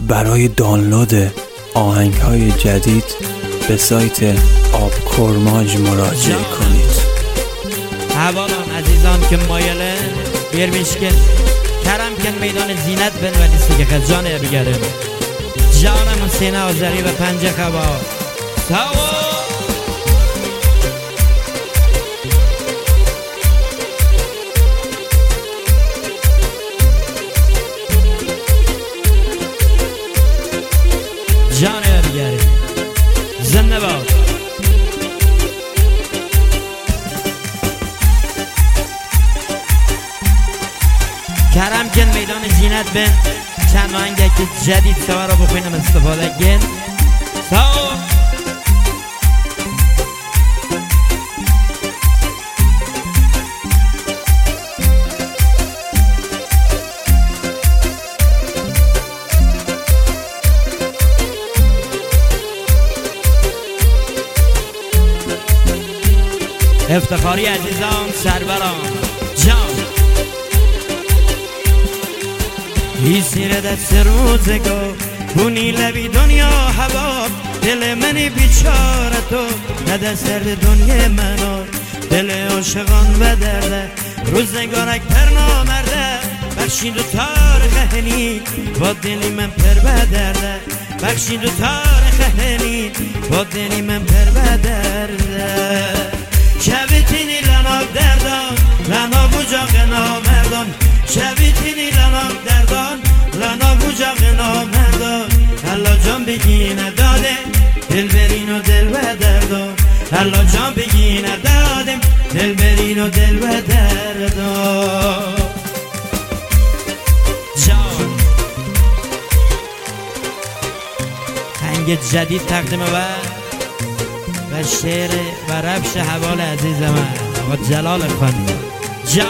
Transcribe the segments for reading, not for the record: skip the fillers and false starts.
برای دانلود آهنگ‌های جدید به سایت آبکرماج مراجعه کنید. حوالان عزیزان که مایله بیرمیش که کرم کن میدان زینت بن و لیستی که خجانه بگرم جانم حسین آذری و پنج خوا سوا جانه بگرم زنده باد کرم کن میدان زینت بن چند آهنگ که جدید سوا را بخوینم استفاده کن سوا افتخاری عزیزان سروران جان ای سیر دست روزگار بونی لبی دنیا هوا دل منی بیچاره تو نده سرد دنیا منو دل عاشقان و درده روزگارک پر نامرده بخشید و تاریخ هنی با دلی من پر بدرده بخشید و تاریخ هنی با دلی من پر بدرده شبیتینی لناب دردان لناب اجاق نامردان شبیتینی لناب دردان لناب اجاق نامردان الله جان بگینه داده دل برین و دل و دردان الله جان بگینه دادم دل برین و دل و دردان جان هنگ جدید تقدیم و شعر و رفش حوال عزیز من آقا جلال خانی جان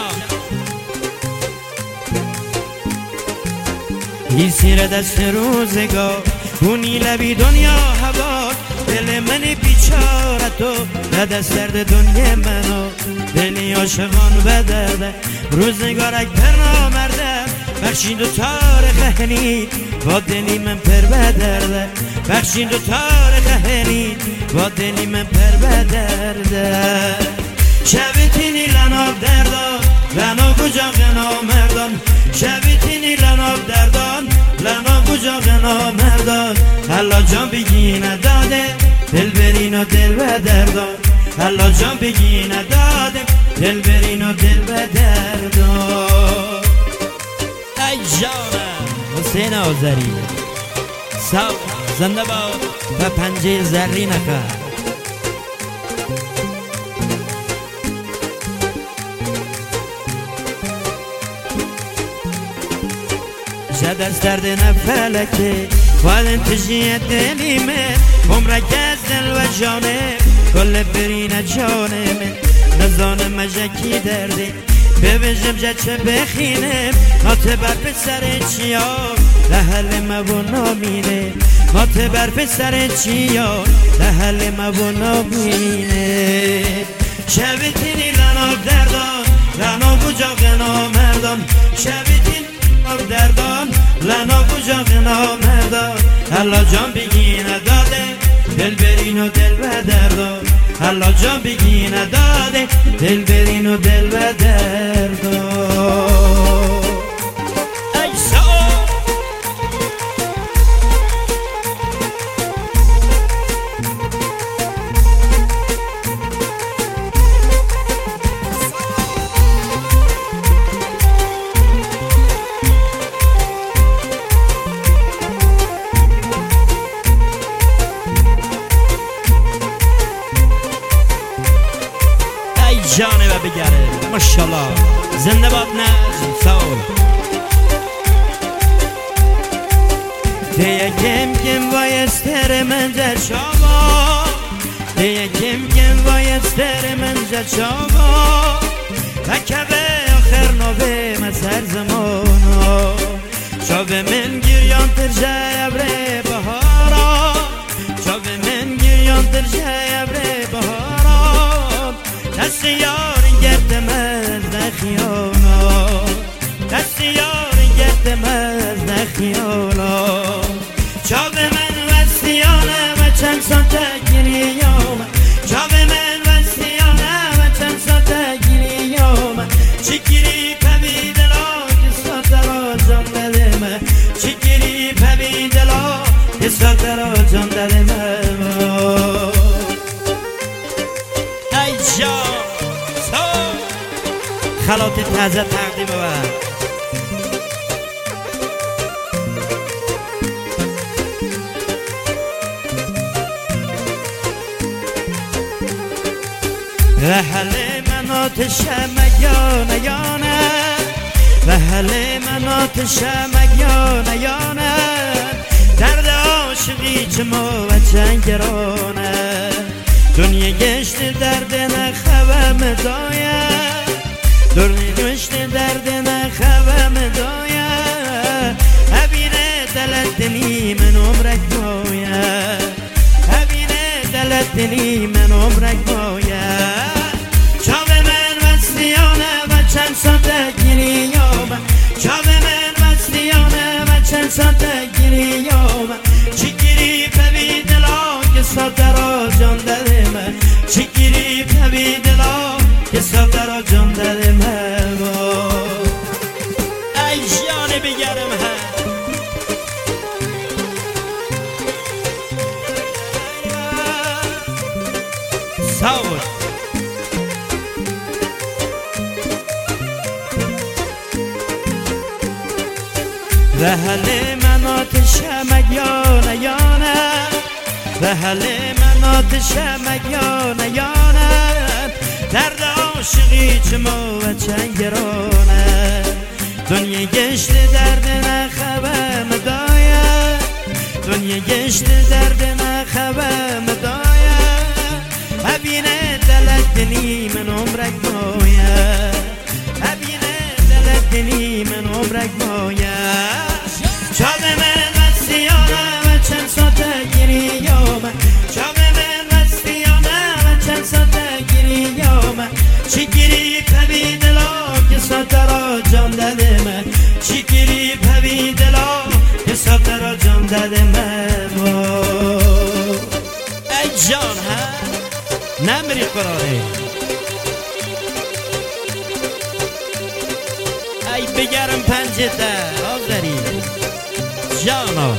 ای سیر دست روزگار بونی لبی دنیا هوا دل من بیچاره تو نده سرد دنیا منو دلی عاشقان و درده روزگارک پر نامرده بخشید و تاریخ هنی با دلی من پر بدرده بخشید و تاریخ هنی با دلی من پر بدرده شبیتینی لناب دردان لناب اجاق نامردان شبیتینی لناب دردان لناب اجاق نامردان الله جان بگینه داده دل برین و دل و دردان الله جان بگینه داده دل برین و دل و دردان ای جانم حسین آذری سو زنده باد و پنجه زرین نخواهد شد از درد نفلکه وادن تجیه دلی من عمرک از دل و جانه کل برین جانه من نزانم مجکی درده ببجم جچه بخینم هاته بر پسر چیان لحل مبو نامینه هاته بر پسر چیان لحل مبو نامینه شبیتینی لناب دردان لناب اجاق نامردان شبیتین لناب دردان لناب اجاق نامردان الله جان بگینه داده دل برین و دل و دردان الله جان بگینه داده دل برین و دل و دردان جانه و بگره ماشالله زنده باد نجم سال دیگه کم کم وایستر من جد شما دیگه کم کم وایستر من جد شما و کبه آخر نوه مسر زمانا شاوه من گریان تر جبره بهارا شاوه من گریان تر جبره بهارا دست یارین گردم از نخیانا دست یارین گردم از نخیانا چاو من وستیانه و چند ساته گریام چاو من وستیانه و چند ساته گریام چیکیری پبی دلا که ساته را جان دادم چیکیری پبی دلا که ساته را جان دادم ای جان خلات تازه تقدیم بود رحل من آتش مگانه یانه رحل من آتش مگانه یانه درد عاشقی چما و چنگرانه دنیا گشت درد نخوام دایه دنیا گشت درد نخوام دایه هبینه دلت دلی من عمرک بایه هبینه دلت دلی من عمرک بایه چاو من وستیانه و چند ساته گریام چاو من وستیانه و چند ساته گریام چیکیری پبی دلا که ساته را جان دادم چیکیری پبی دلا که ساته را جان دادم ای جان بگرم ساور رحل من آتش مگانه یانه رحل من آتش مگانه یانه درد عاشقی چما و چنگرانه دنیا گشت درد نخوام دایه دنیا گشت درد نخوام دایه هبینه دلت دلی من عمرک بایه هبینه دلت دلی من عمرک بایه چاو من وستیانه و چند ساته گریام چاو من وستیانه و چند ساته گریام چیکیری پبی دلا که ساته را جان دادم چیکیری پبی دلا که ساته را جان دادم ای جان ها نمری قراره ای بگرم پنجته آذری جانا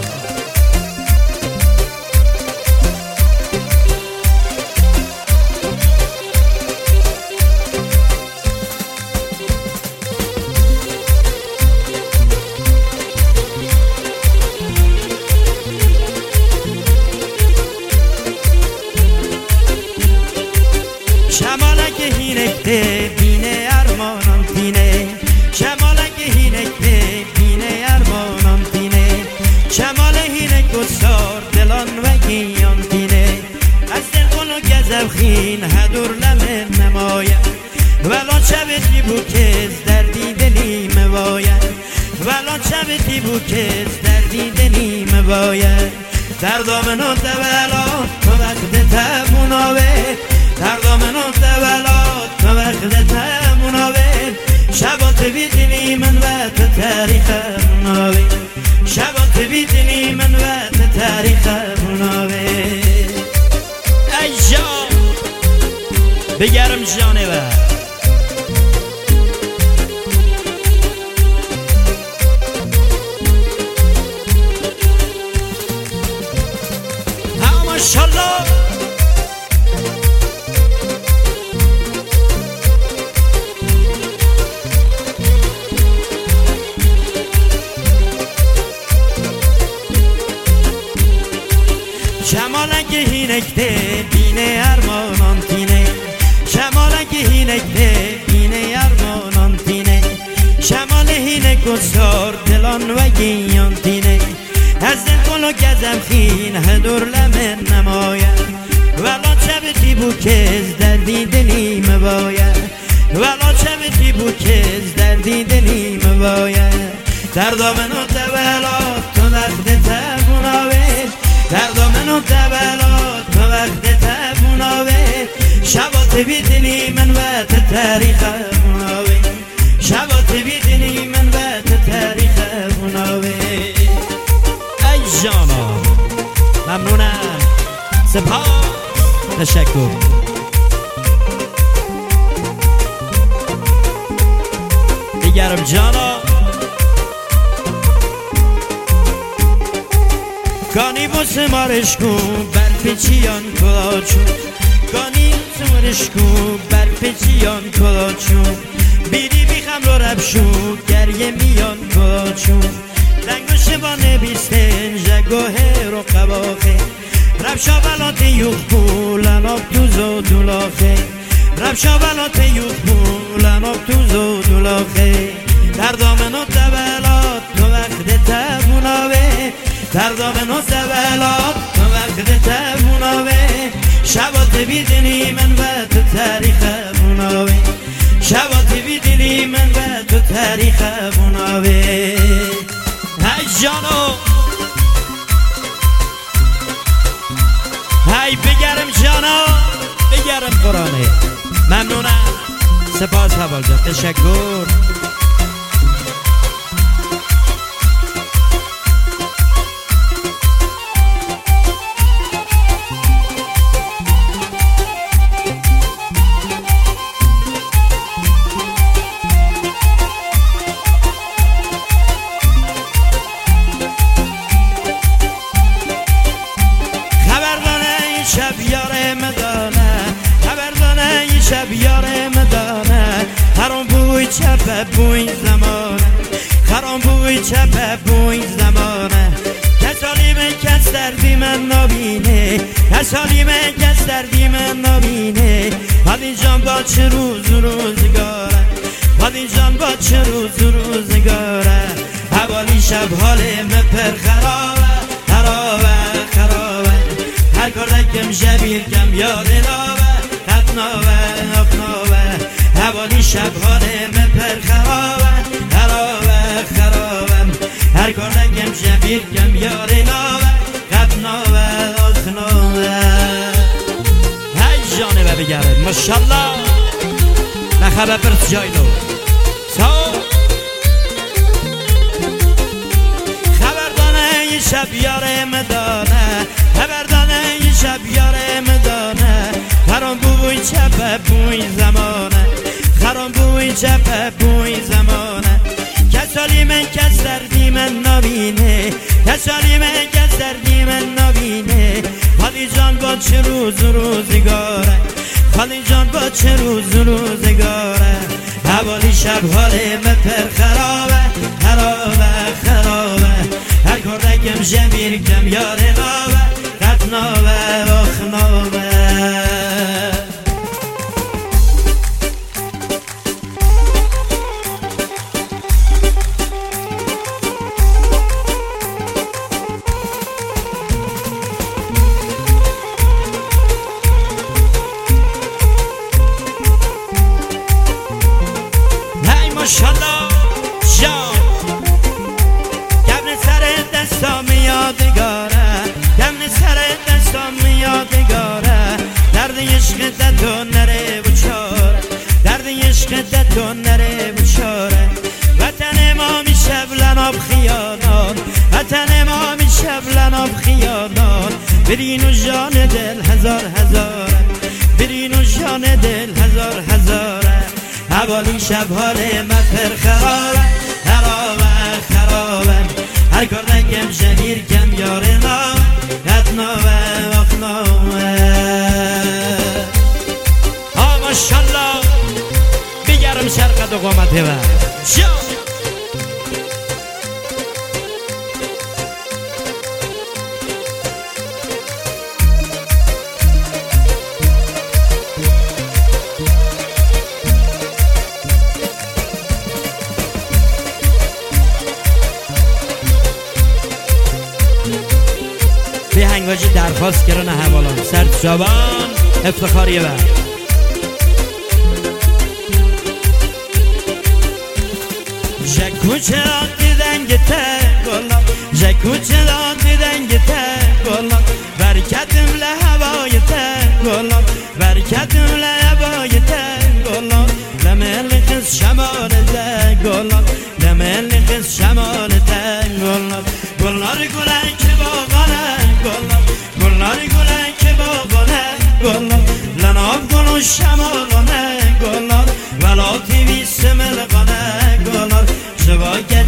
شمالک هینکته بینه ارمانم تینه شمالک هینکته بینه ارمانم تینه شمال هینک گسار دلان و گیان تینه از دل قلو گذب خین هدور لمه نمایم ولان شبتی بو کز دردی دلی موایم ولان شبتی بو کز دردی دلی موایم دردامنو دولا تو وقت تبوناوه دردامنو دولا تو وقت تبوناوه شبات بیدنی من و تو تاریخ مناوه شبات بیدنی من و تو تاریخ مناوه ای جان بگرم جانه و ماشالله شمالک هینکته بینه ارمانان تینه شمالک هینکته بینه ارمانان تینه شمال هینک گسار دلان و گیان تینه از دل قلو گذم خین هدور لمن نمایم ولا چبتی بو کز دردی دلی مبایم ولا چبتی بو کز دردی دلی مبایم دردامنو دولا تو وقت تبوناوه دردامنو دولا تو وقت تبوناوه شبات بیدنی من و تو تاریخ مناوه شبات بیدنی من و تو تاریخ مناوه ای جانا تشکر. دیگرم جانا گانی بوسه مارش کن بر پیچیان کلاچون، گانی سمارش کن بر پیچیان کلاچون، بیری بیخم رو ربشون گریه میان کلاچون، لنگوش با نبیستن جگوه رو قباخه، ربشا بلات یوخ بولن آب توز و دولاخه، ربشا بلات یوخ بولن آب توز و دولاخه، در دامن و دبلات تو وقت تبوناوه، در دامن و دبلات تو وقت تبوناوه، شبات بیدنی من و تو تاریخ بوناوه، شبات بیدنی من و تو تاریخ بوناوه. های جانو های بگرم جانا بگرم قرآنه. ممنونم، سپاس حوال جان، تشکر. شب یاره مدانه خبردانه ی شب یاره مدانه خرام بوی چپ بوی زمانه خرام بوی چپ بوی زمانه کسالی من کس دردی من نبینه کسالی من کس دردی من نبینه ولی جان با چه روز روزگاره ولی جان با چه روز روزگاره حوالی شب حال مپر خرابه خرابه خرابه هر کردکم شبیر کم یاد ناوه خطناوه اخناوه حوالی شب حاله مپر خرابه خرابه خرابه هر کردکم شبیر کم یاد ناوه خطناوه اخناوه. هی جانه و بگرد ماشالله نخبه پرس جایلو خبردانه ی شب یاره مدانه خبردانه ی شب یاره مدانه خرام بوی چپ بوی زمانه خرام بوی چپ بوی زمانه کسالی من کس دردی من نبینه کسالی من کس دردی من نبینه خالی جان با چه روز روزگاره خالی جان با چه روز روزگاره حوالی شب حاله مپر خرابه خرابه خرابه هر کردکم جمیر کم یاره نابه خطنابه اخنابه. هی ماشالله جان گبن سر دستام یادگاره گبن سر دستام یادگاره درد عشق تو نره بچاره درد عشق تو نره بچاره وطن ما میشه بلناب خیانات وطن ما میشه بلناب خیانات برین و جان دل هزار هزاره برین و جان دل هزار هزاره حوالی شب حاله مپر خرابه خرابه خرابه هر کردکم شمیر کم یاره نامه خطنابه اخنابه. ها ماشالله بگرم شرقت و قامته و جا به هنگاجی درخواست کرن حوالان سرد شابان افتخاریه بر جکوچه آتی دنگته گلان جکوچه آتی دنگته گلان برکتم لحوایته گلان برکتم لحوایته گلان لمل قز شمالته گلان لمل قز شمالته گلان گلار گلن که باغانه گلان گلار گلن که باغانه گلان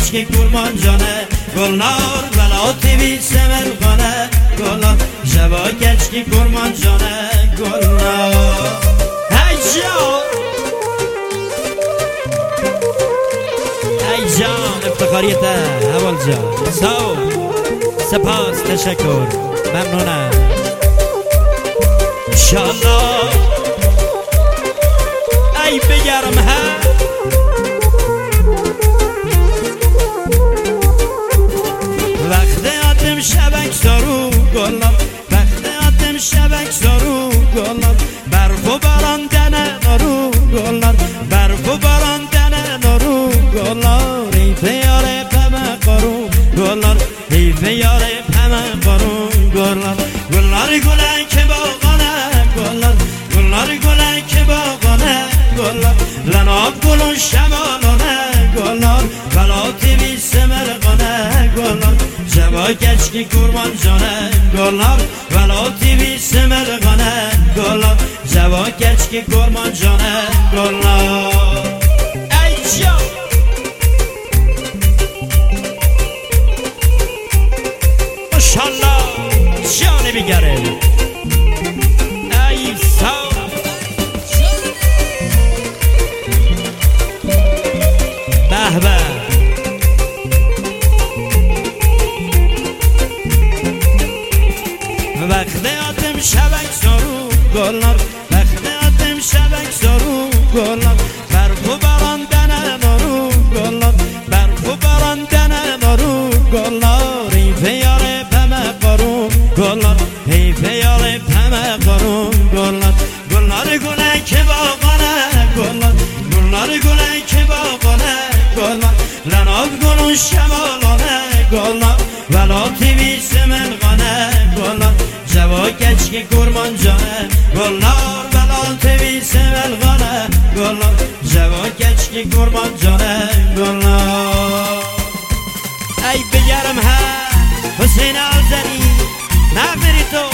گچکی کرمان جانه گلنار بلا تیوی سمر خانه گلنار جوا گچکی کرمان جانه گلنار ای جان ای جان افتخاریته اول جان ساو سپاس تشکر ممنونم انشالله ای بگرم ها وقت آتم شبک سارو گلم وقت آتم شبک سارو گلم برف و باران دنه نارو گلم برف و باران دنه نارو گلم ای پیاره پمه قارو گلم ای پیاره پمه قارو گلم گلار گلن که باغانه گلم گلار گلن که باغانه گلم لناب گلون شمالانه گلم بلا تیوی سمرقانه گلم جوا گچکی کرمان جانه گلم بلا تیوی سمرقانه گلم جوا گچکی کرمان جانه گلم ای جان ماشالله جانه بیگره ای سا به به وقت آتم شبک سارو گلنار وقت آتم شبک سارو گلنار برف و باران دنه نارو گلنار برف و باران دنه نارو گلنار ای پیاره پمه قارو گلنار ای پیاره پمه قارو گلنار گلنار گله که باغانه گلنار گلنار گله که باغانه گلنار لناب گلون شمالانه گلنار ولا تیوی سمنغانه گلنار جوا گچکی کرمان جانه گلنار بلا تیوی سمنغانه گلنار جوا گچکی کرمان جانه گلنار ای بگرم ها حسین آزری نفری تو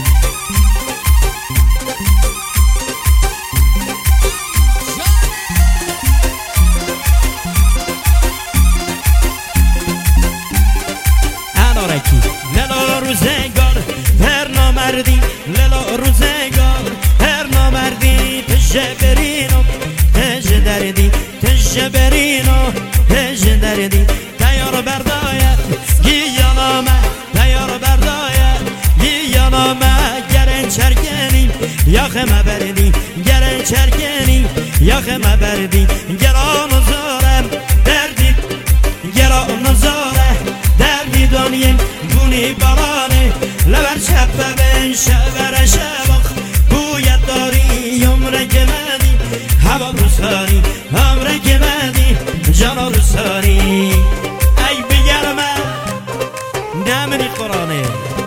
انارکی للا روزگار هر نامردی للا روزگار هر نامردی تشه برینو تشه دردی تشه برینو تشه دردی تیار برداید گیانامه تیار برداید گیانامه گرن چرگنی یاخمه بردی گرن چرگنی یاخمه بردی گران زارم دردی گران زاره دردی دانیم گونی بارانه لبر شبه بین شبر شبخ بوید داری عمره گمدی هوا روساری عمره گمدی جانا روساری ای بگرمه نمینی قرآنه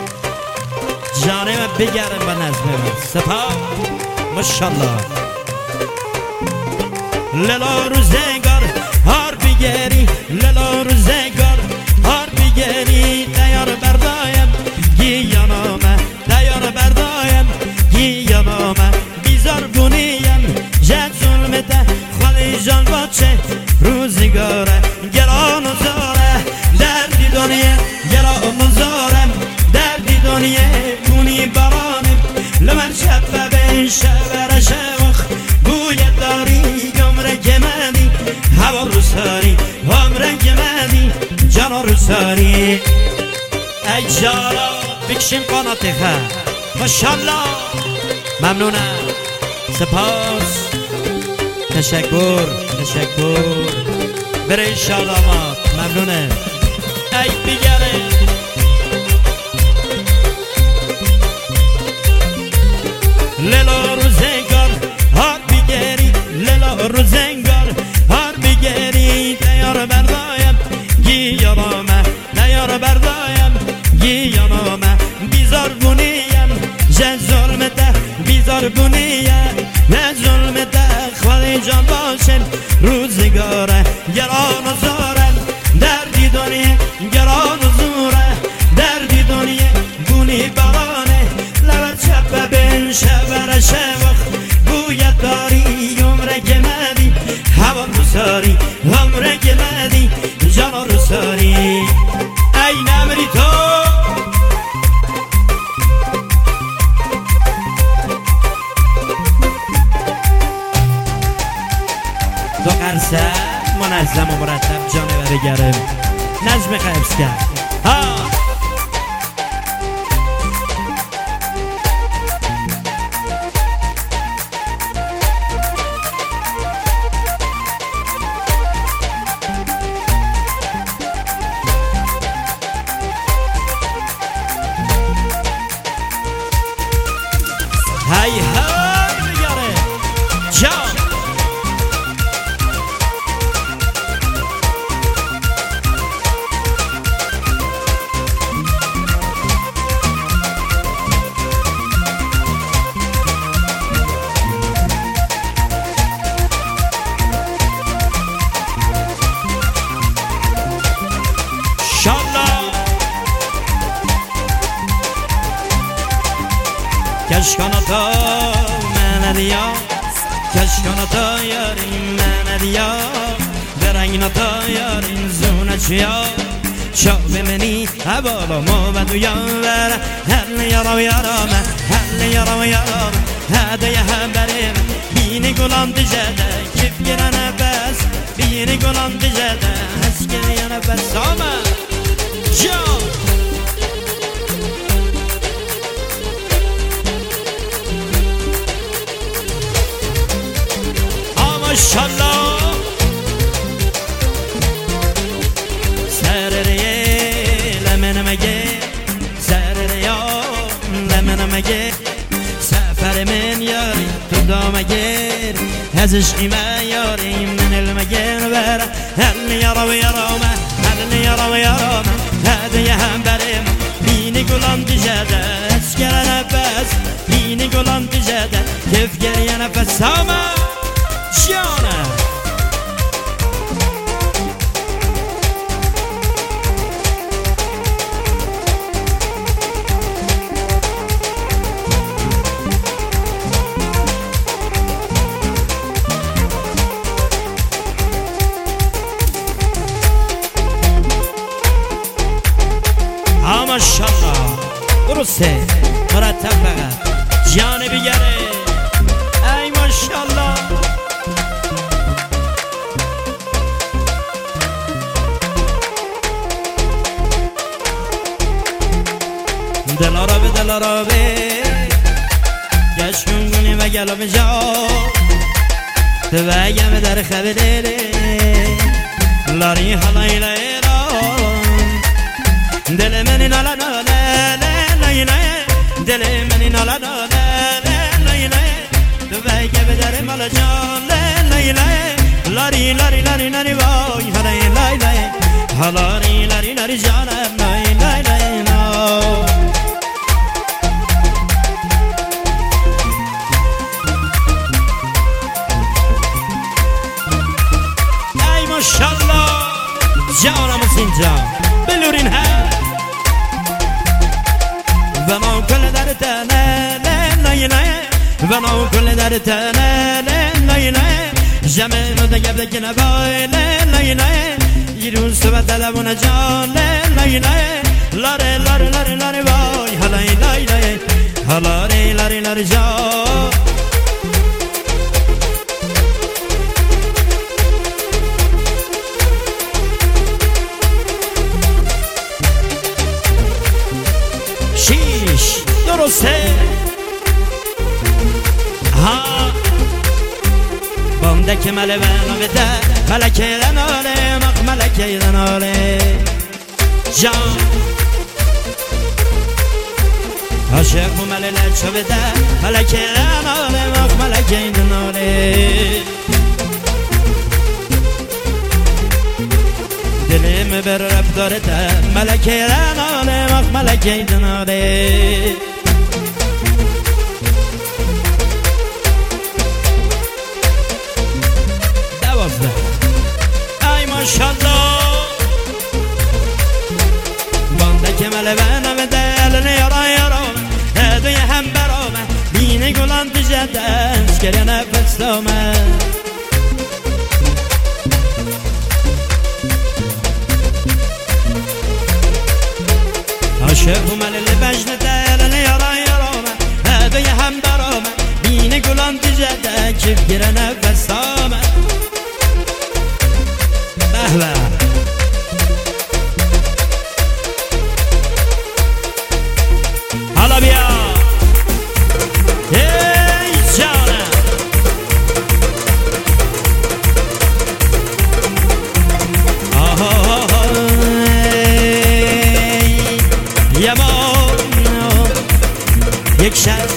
جانه بگرم به نظمه سپا ماشالله للا روزگار هار بگری للا روزگار هار بگری تیار بردایم گیانامه تیار بردایم گیانامه بیزار بونیم جد ظلمته خالی جان باچه روزگاره گران و زاره دردی دنیه گران و زارم دردی دنیه بونی برانم لمن شبه بین شبر شبخ بوید داری عمره گمدی هوا روساری عمره گمدی جانا روساری ای جانا بکشیم قاناتی خواه ماشالله ممنونم سپاس تشکر تشکر برای شادامات ممنونم ای بیگره لیلا روزگار هار بیگری لیلا روزگار هار بیگری تیار بردایم گیانامه تیار بردایم گیانامه بیزار بونیم جه ظلمته بیزار بونیم نه ظلمته خواهی جان باشن روزگاره گران و زارن دردی دنیه گران و زوره دردی دنیه بونی برانه لبت شبه بین شبر شبخ بوید داری عمره گمدی هوا روساری عمره گمدی جانا روساری بگرم نجم خبز کرد هی هی بگره جان کشکانتا من دیا کشکانتا یاریم من دیا درنگناتا یاریم زونه چیا شاب منی هبالا ما بدو یاور هل یارا و یارا من هل یارا و یارا من هده هم بریم بینی گلان دجده کف گرانه بس بینی گلان دجده هست گرانه بس آمد جان ماشالله سرریه لمن مگه سرریا لمن مگه سفر من یاری تو دامگر از عشقی من یاری من المگر بر هل یارا و یارا من هل یارا و یارا من هده هم برم بینی گلان دیجده اسکر نفس بینی گلان دیجده کف گریه نفس آمد جانه ماشالله درسته مرتب فقط جانه بگره ای ماشالله دلارابه گشکون گونی و گلاب جا تو بگم در خبره لاری حالای لیران دل منی نالا نالا لیلا دل منی نالا نالا لیلا تو بگم در مالا جان لیلا لاری لاری لاری لاری وای حالای لیلا حالاری لاری لاری جانم لیلا لیلا ماشالله جانم سینجا بلورین ها و ما کل در تنه لیلای و ما کل در تنه لیلای جمعه رو دگب دگنه بای لیلای یرون سبت دلمون جان لیلای لاره لاره لاره لاره بای حالای لیلای حالاره لاره لاره جان شیش درسته ها بامدک مله بنا بده ملکه لناله مق ملکه لناله جان عاشق و مله لچه بده ملکه لناله مق ملکه لناله دلم بر رب داره ده ملکه لناله مق ملکه لناله ای ماشالله بانده که مله بنام دل نیارا یارام هدوی هم برامه بینه گلان دیجده اشکری نفس دامه عاشق و مله بجنه دل نیارا یارامه هدوی هم برامه بینه گلان دیجده کف گره نفس دامه یک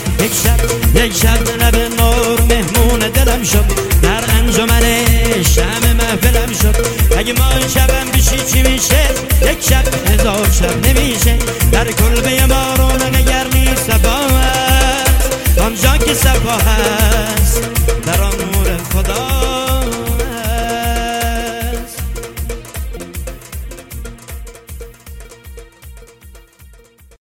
شب لب نور مهمون دلم شد، در انجمن شمع محفلم شد. اگه ما شبم بشی چی میشه؟ یک شب هزار شب نمیشه. در کلبه